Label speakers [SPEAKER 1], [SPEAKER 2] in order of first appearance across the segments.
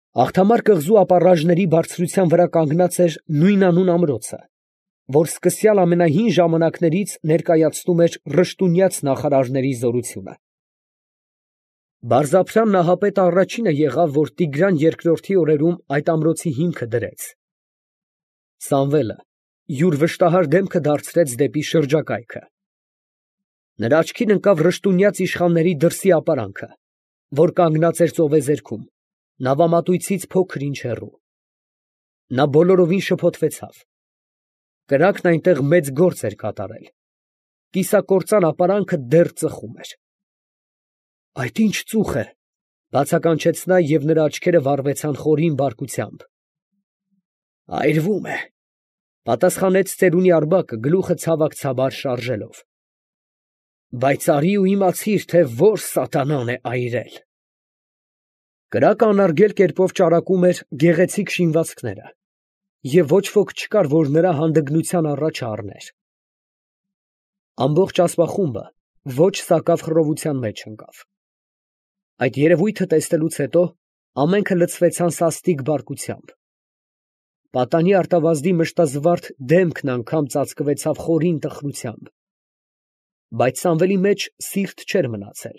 [SPEAKER 1] Աղթամար կղզու ապառաժների բարձրության վրա կանգնած էր նույնանուն ամրոցը, որ սկսյալ ամենահին ժամանակներից ներկայացնում էր ռշտունյաց նախարարների զորությունը։ Բարզափրան Նահապետը առաջինը եղավ, որ Տիգրան երկրորդի օրերում այդ ամրոցի հիմքը դրեց։ Սամվելը յուր վշտահար դեմքը դարձրեց դեպի շրջակայքը։ Նրա աչքին ընկավ ռշտունյաց իշխանների դրսի ապարանքը, որ կանգնած էր ծովեզերքում, նավամատույցից փոքր ինչ հեռու։ Նա բոլորովին շփոթվեցավ։ Կրակն այնտեղ մեծ գործ էր կատարել։ Կիսակործան ապարանքը դեռ ծխում էր։ Այդ ինչ ծուխ է, բացականչեց նա, և նրա աչքերը վառվեցան խորին բարկությամբ։ Այրվում է, պատասխանեց ծերունի Արբակը գլուխը ցավակցաբար շարժելով։ Բայց արի ու իմացիր, թե որ սատանան է այրել։ Կրակը անարգել կերպով ճարակում էր գեղեցիկ շինվածքները, և ոչ ոք չկար, որ նրա հանդգնության առաջը առներ։ Ամբողջ ասպախումբը ոչ սակավ խռովության մեջ ընկավ։ Այդ երևույթը տեսնելուց հետո ամենքը լցվեցան սաստիկ բարկությամբ։ Պատանի արտավազդի մշտազվարթ դեմքն անգամ ծածկվեցավ խորին տխրությամբ։ Բայց Սամվելի մեջ սիրտ չէր մնացել։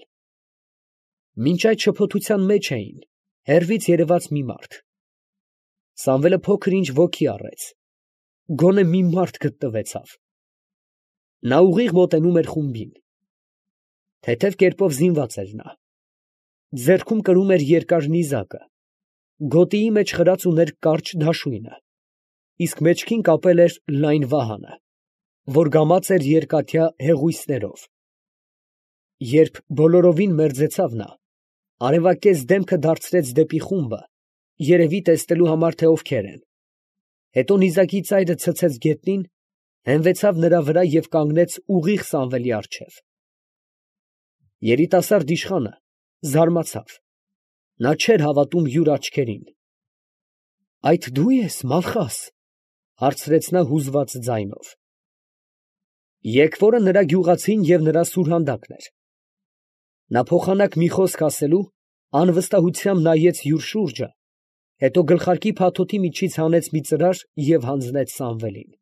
[SPEAKER 1] Մինչ այդ շփոթության մեջ էին հեռվից երևաց մի մարդ։ Սամվելը փոքր ինչ ոգի առեց։ Գոնե մի մարդ գտնվեցավ։ Նա ուղիղ մոտենում էր խումբին։ Թեթև կերպով զինված էր նա։ Ձեռքում կրում էր երկար նիզակը, գոտիի մեջ խրած ուներ կարճ դաշույնը, իսկ մեջքին կապել էր լայն վահանը, որ գամած էր երկաթյա հեղույսներով։ Երբ բոլորովին մերձեցավ նա, արևակեզ դեմքը դարձրեց դեպի խումբը, երևի տեսնելու համար, թե ովքեր են։ Հետո նիզակի ծայրը ցցեց գետնին, հենվեցավ նրա վրա և կանգնեց ուղիղ Սամվելի առջև։ Երիտասարդ իշխանը զարմացավ։ Նա չէր հավատում յուր աչքերին։ Այդ դու ես, Մալխաս, հարցրեց նա հուզված ձայնով։ Եկվորը նրա գյուղացին և նրա սուրհանդակն էր։ Նա փոխանակ մի խոսք ասելու անվստահությամբ նայեց յուր շուրջը, հետո գլխարկի փաթոթի միջից հանեց մի ծրար և հանձնեց Սամվելին։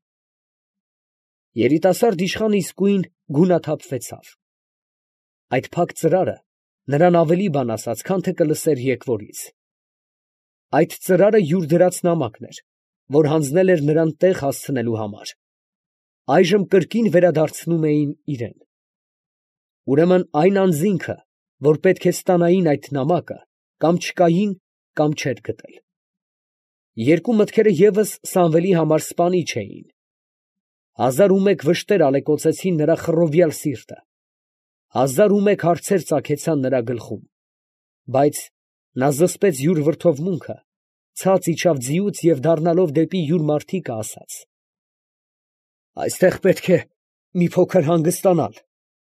[SPEAKER 1] Երիտասարդ իշխանը իսկույն գունաթափվեցավ։ Այդ փակ ծրարը նրան ավելի բան ասաց, քան թե կլսեր եկվորից։ Այդ ծրարը յուր դրած նամակն էր, որ հանձնել էր նրան տեղ հասցնելու համար։ Այժմ կրկին վերադարձնում էին իրան։ Ուրեմն այն անձինքը, որ պետք է ստանային այդ նամակը, կամ չկային, կամ չէր գտել։ Երկու մտքերը ևս Սամվելի համար սպանիչ էին։ 1001 վշտեր ալեկոծեցին նրա խռովյալ սիրտը։ 1001 հարցեր ծագեցան նրա գլխում։ Բայց նա զսպեց յուր վրդովմունքը, ցած իջավ ձիուց և դառնալով դեպի յուր մարդիկը ասաց. «Այստեղ պետք է մի փոքր հանգստանալ»։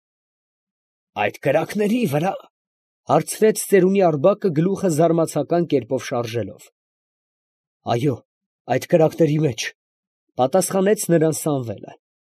[SPEAKER 1] «Այդ կրակների վրա» հարցրեց ծերունի Արբակը գլուխը զարմացական կերպով շարժելով։ «Այո, այդ կրակների մեջ», պատասխանեց նրան Սամվելը։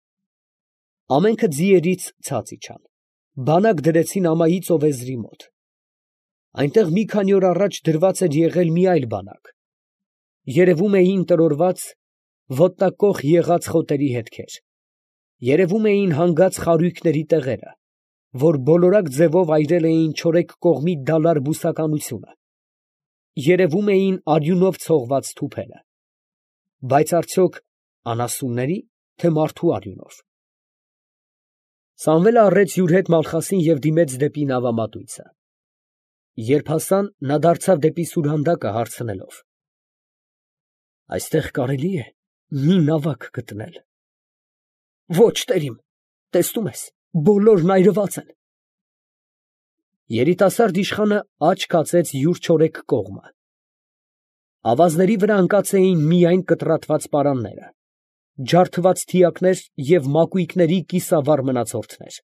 [SPEAKER 1] Ամենքը ձիերից ցած իջան, բանակ դրեցին ամայի ծովեզրի մոտ։ Այնտեղ մի քանի օր առաջ դրված էր եղել մի այլ բանակ։ Երևում էին տրորված, ոտնակոխ եղած խոտերի հետքեր։ Երևում էին հանգած խարույկների տեղերը, որ բոլորակ ձևով այրել էին չորեկ կողմի դալար բուսականությունը։ Երևում էին արյունով ցողված թուփերը։ Բայց արդյոք անասունների, թե մարդու արյունով։ Սամվելը առեց յուր հետ Մալխասին և դիմեց դեպի նավամատույցը։ Երբ հասան, նա դարձավ դեպի սուրհանդակը հարցնելով. «Այստեղ կարելի է մի նավակ գտնել»։ «Ո՛չ, տերիմ, տեսնում ես, բոլորն այրված են»։ Երիտասարդ իշխանը աջ կացեց յուր չորեկ կողմը։ Ավազների վրա ընկած էին միայն կտրատված պարանները, ջարդված թիակներ և մակույկների կիսավառ մնացորդներ։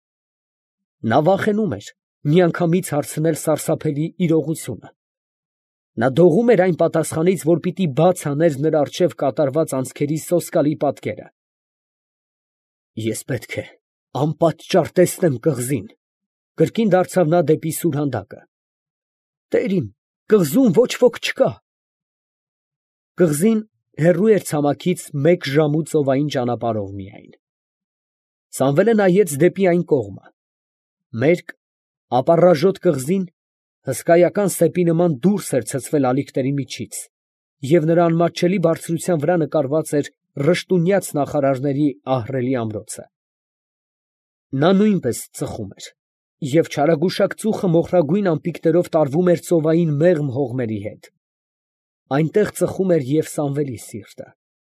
[SPEAKER 1] Նա վախենում էր միանգամից հարցնել սարսափելի իրողությունը։ Նա դողում էր այն պատասխանից, որ պիտի բաց աներ նրա առջև կատարված անցքերի սոսկալի պատկերը։ «Ես պետք է անպատճառ տեսնեմ կղզին», կրկին դարձավ նա դեպի սուրհանդակը։ «Տերիմ, կղզում ոչ ոք չկա։ Կղզին հեռու էր ցամաքից 1 ժամու ծովային ճանապարհով միայն։ Սամվելը նայեց դեպի այն կողմը։ Մերկ, ապառաժոտ կղզին հսկայական սեպի նման դուրս էր ցցվել ալիքների միջից, և նրա անմատչելի բարձրության վրա նկարված էր ռշտունյաց նախարարների ահռելի ամրոցը։ Նա նույնպես ծխում էր, և չարագուշակ ծուխը մոխրագույն ամպիկներով տարվում էր ծովային մեղմ հողմերի հետ։ Այնտեղ ծխում էր և Սամվելի սիրտը։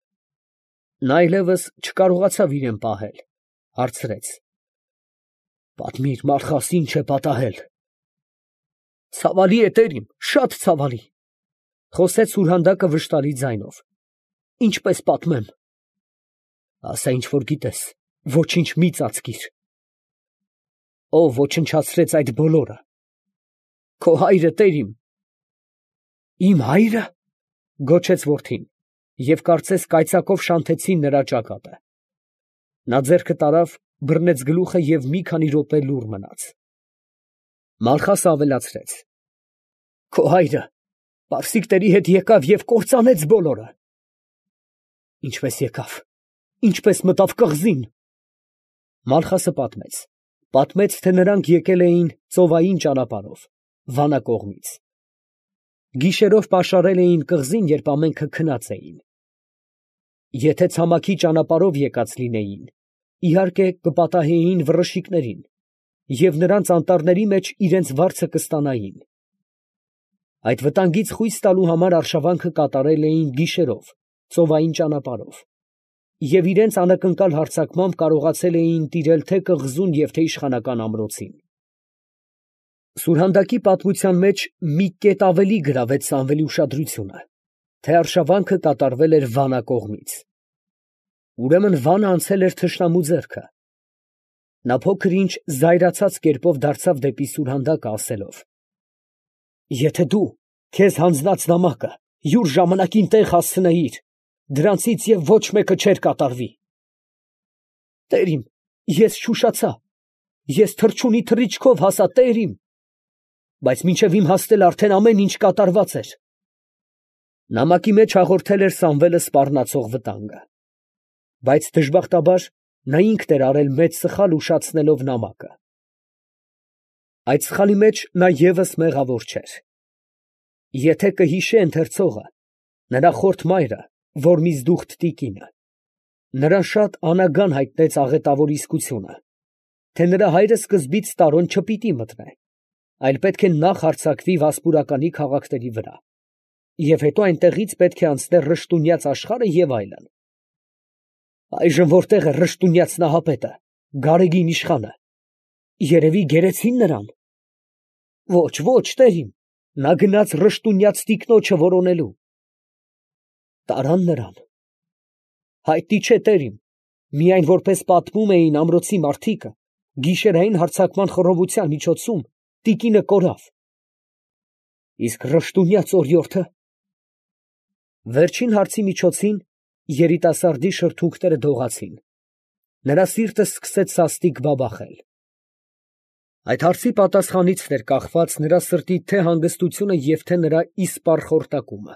[SPEAKER 1] Նա այլևս չկարողացավ իրեն պահել, հարցրեց. «Պատմիր, Մալխաս, ինչ է պատահել»։ «Ցավալի է, տերիմ, շատ ցավալի», ֊ խոսեց սուրհանդակը վշտալի ձայնով։ «Ինչպես պատմեմ»։ «Ասա, ինչ որ գիտես, ոչինչ մի ծածկիր»։ «Ով ոչնչացրեց այդ բոլորը»։ «Քո հայրը, տերիմ»։ «Իմ հայրը», ֊ գոչեց որդին, և կարծես կայծակով շանթեցին նրա ճակատը։ Նա ձեռքը տարավ, բռնեց գլուխը և մի քանի րոպե լուռ մնաց։ Մալխասը ավելացրեց. «Քո հայրը պարսիկների հետ եկավ և կործանեց բոլորը»։ «Ինչպես եկավ, ինչպես մտավ կղզին»։ Մալխասը պատմեց, թե նրանք եկել էին ծովային ճանապարհով, Վանա կողմից։ Գիշերով պաշարել էին կղզին, երբ ամենքը քնած էին։ Եթե ցամաքի ճանապարհով եկած լինեին, իհարկե կպատահեին վռշիկներին, և նրանց անտառների մեջ իրենց վարձը կստանային։ Այդ վտանգից խույս տալու համար արշավանքը կատարել էին գիշերով, ծովային ճանապարհով, և իրենց անակնկալ հարձակմամբ կարողացել էին տիրել թե կղզուն և թե իշխանական ամրոցին։ Սուրհանդակի պատմության մեջ մի կետ ավելի գրավեց Սամվելի ուշադրությունը, թե արշավանքը կատարվել էր Վանա կողմից։ Ուրեմն Վանը անցել էր թշնամու ձեռքը։ Նա փոքր-ինչ զայրացած կերպով դարձավ դեպի սուրհանդակը, ասելով. «Եթե դու քեզ հանձնած նամակը յուր ժամանակին տեղ հասցնեիր, դրանցից և ոչ մեկը չէր կատարվի»։ «Տերիմ, ես չուշացա, ես թռչունի թռիչքով հասա, տերիմ, բայց մինչև իմ հասնել արդեն ամեն ինչ կատարված էր»։ Նամակի մեջ հաղորդել էր Սամվելը սպառնացող վտանգը։ Բայց դժբախտաբար նա ինքն էր արել մեծ սխալ ուշացնելով նամակը։ Այդ սխալի մեջ նա ևս մեղավոր չէր։ Եթե կհիշե ընթերցողը նրա խորթ մայրը, Որմիզդուխտ տիկինը, նրան շատ անագան հայտնեց աղետավոր իսկությունը, թե նրա հայրը սկզբից Տարոն չպիտի մտնե, այլ պետք է նախ հարձակվի Վասպուրականի քաղաքների վրա, և հետո այնտեղից պետք է անցներ Ռշտունյաց աշխարհը և այլն։ Այժմ որտե՞ղ է Ռշտունյաց Նահապետը, Գարեգին իշխանը, երևի գերեցի՞ն նրան։ Ոչ, ոչ, տերիմ, նա գնաց Ռշտունյաց տիկնոջը որոնելու։ Տարան նրան։ Հայտնի չէ, տերիմ, միայն որպես պատմում էին ամրոցի մարդիկը, գիշերային հարձակման խռովության միջոցում տիկինը կորավ։ Իսկ Ռշտունյաց օրիորդը։ Վերջին հարցի միջոցին երիտասարդի շրթունքները դողացին։ Նրա սիրտը սկսեց սաստիկ բաբախել։ Այդ հարցի պատասխանից էր կախված նրա սրտի թե հանգստությունը և թե նրա իսպառ խորտակումը։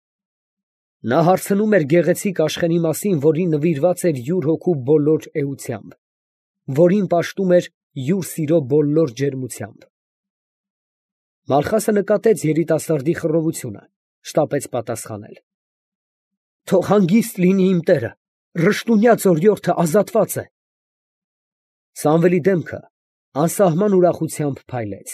[SPEAKER 1] Նա հարցնում էր գեղեցիկ Աշխենի մասին, որին նվիրված էր յուր հոգու բոլոր էությամբ, որին պաշտում էր յուր սիրո բոլոր ջերմությամբ։ Մալխասը նկատեց երիտասարդի խռովությունը, շտապեց պատասխանել. «Թող հանգիստ լինի իմ տերը, Ռշտունյաց օրիորդը ազատված է»։ Սամվելի դեմքը անսահման ուրախությամբ փայլեց։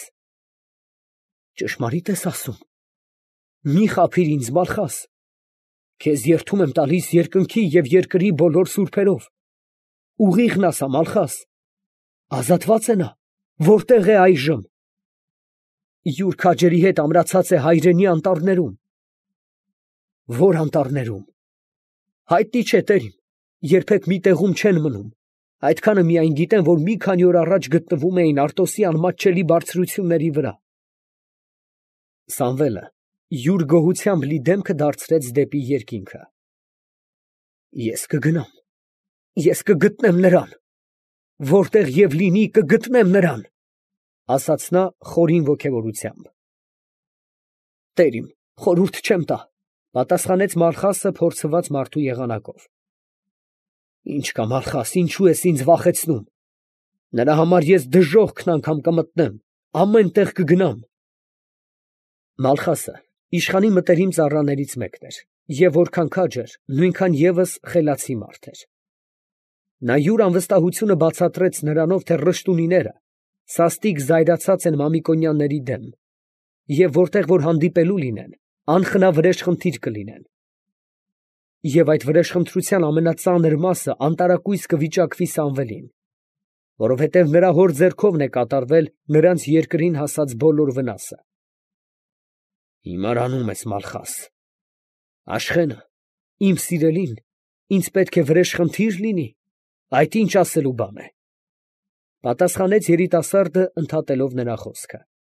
[SPEAKER 1] «Ճշմարի՞տ ես ասում։ Մի խաբիր ինձ, Մալխաս, քեզ երդում եմ տալիս երկնքի և երկրի բոլոր սուրբերով։ Ուղիղն ասա, Մալխաս, ազատվա՞ծ է նա, որտե՞ղ է այժմ։ Յուր քաջերի հետ ամրացած է հայրենի անտառներում։ Ո՞ր անտառներում։ Հայտնի չէ, տերիմ, երբեք մի տեղում չեն մնում, այդքանը միայն գիտեմ, որ մի քանի օր առաջ գտնվում էին Արտոսի անմատչելի բարձրությունների վրա։ Սամվելը յուր գոհությամբ լի դեմքը դարձրեց դեպի երկինքը։ Ես կգնամ, ես կգտնեմ նրան, որտեղ և լինի կգտնեմ նրան, ասաց նա խորին ոգևորությամբ։ Տեր իմ, խորհուրդ չեմ տա, պատասխանեց Մալխասը փորձված մարդու եղանակով։ Ինչ կա Մալխաս, ինչու ես ինձ վախեցնում։ Նրա համար ես դժոխքն անգամ կմտնեմ, ամեն տեղ կգնամ։ Մալխասը իշխանի մտերիմ ծառաներից մեկն էր, եւ որքան քաջ էր, նույնքան ևս խելացի մարդ էր։ Նա յուր անվստահությունը բացատրեց նրանով, թե ռշտունիները սաստիկ զայրացած են Մամիկոնյանների դեմ, եւ որտեղ որ հանդիպելու լինեն, անխնա վրեժխնդիր կլինեն։ Եվ այդ վրեժխնդրության ամենածանր մասը անտարակույս կվիճակվի Սամվելին, որովհետև նրա հոր ձեռքովն է կատարվել նրանց երկրին հասած բոլոր վնասը։ Հիմար անում ես, Մալխաս։ Աշխենը, իմ սիրելին, ինձ պետք է վրեժխնդիր լինի, այդ ինչ ասելու բան է, պատասխանեց երիտասարդը ընդհատելով նրա խոսքը։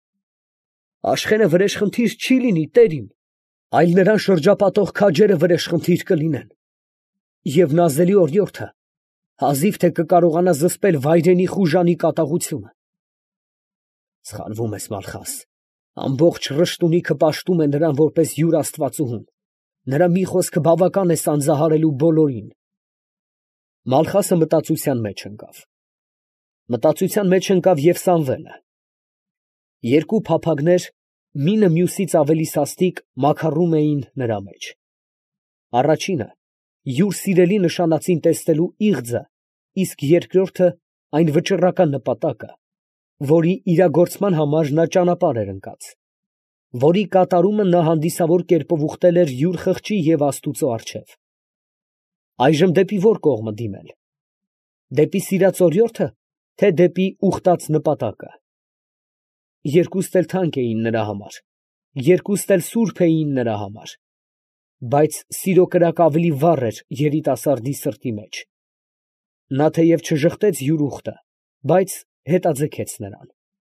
[SPEAKER 1] Աշխենը վրեժխնդիր չի լինի, տեր իմ, այլ նրան շրջապատող քաջերը վրեժխնդիր կլինեն։ Եվ նազելի օրիորդը հազիվ թե կկարողանա զսպել վայրենի խուժանի կատաղությունը։ Սխալվում ես, Մալխաս, ամբողջ ռշտունիքը պաշտում է նրան որպես յուր աստվածուհուն, նրա մի խոսքը բավական է սանձահարելու բոլորին։ Մալխասը մտածության մեջ ընկավ։ Մտածության մեջ ընկավ և Սամվելը։ Երկու փափագներ, մինը մյուսից ավելի սաստիկ, մաքարում էին նրա մեջ։ Առաջինը յուր սիրելի նշանածին տեսնելու իղձը, իսկ երկրորդը այն վճռական նպատակը, որի իրագործման համար նա ճանապարհ էր ընկած, որի կատարումը նա հանդիսավոր կերպով ուխտել էր յուր խղճի և Աստուծո առջև։ Այժմ դեպի ո՞ր կողմը դիմել։ Դեպի սիրած օրիորդը, թե դեպի ուխտած նպատակը։ Երկուստ էլ թանկ էին նրա համար, երկուստ էլ սուրբ էին նրա համար, բայց սիրո կրակ ավելի վառ էր երիտասարդի սրտի մեջ։ Նա թեև չժխտեց յուր ուխտը, բայց հետաձգեց նրան։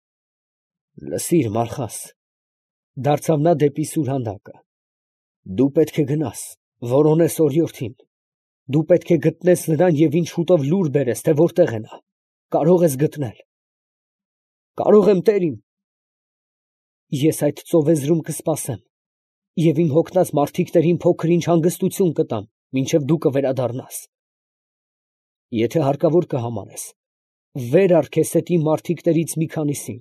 [SPEAKER 1] Լսիր, Մալխաս, դարձավ նա դեպի սուրհանդակը, դու պետք է գնաս, որոնես օրիորդին, դու պետք է գտնես նրան և ինձ շուտով լուր բերես, թե որտեղ է նա, կարող ես գտնել։ Կարող եմ, տեր իմ։ Ես այդ ծովեզրում կսպասեմ և իմ հոգնած մարդիկներին փոքր-ինչ հանգստություն կտամ, մինչև դու կվերադառնաս։ Եթե հարկավոր կհամարես, վեր առ քեզ հետ իմ մարդիկներից մի քանիսին։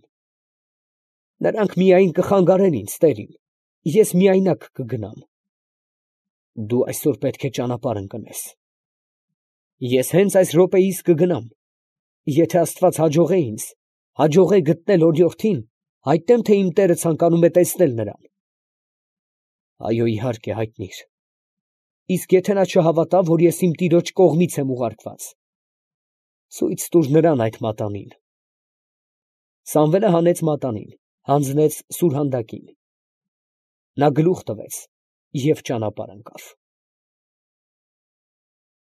[SPEAKER 1] Նրանք միայն կխանգարեն ինձ, տեր իմ, ես միայնակ կգնամ։ Դու այսօր պետք է ճանապարհ ընկնես։ Ես հենց այս րոպեիս կգնամ։ Եթե Աստված հաջողե ինձ, հաջողե գտնել օրիորդին, հայտնեմ, թե իմ տերը ցանկանում է տեսնել նրան։ Այո, իհարկե, հայտնիր։ Իսկ եթե նա չհավատա, որ ես իմ տիրոջ կողմից եմ ուղարկված, ցույց տուր նրան այդ մատանին։ Սամվելը հանեց մատանին, հանձնեց սուրհանդակին։ Նա գլուխ տվեց և ճանապարհ ընկավ։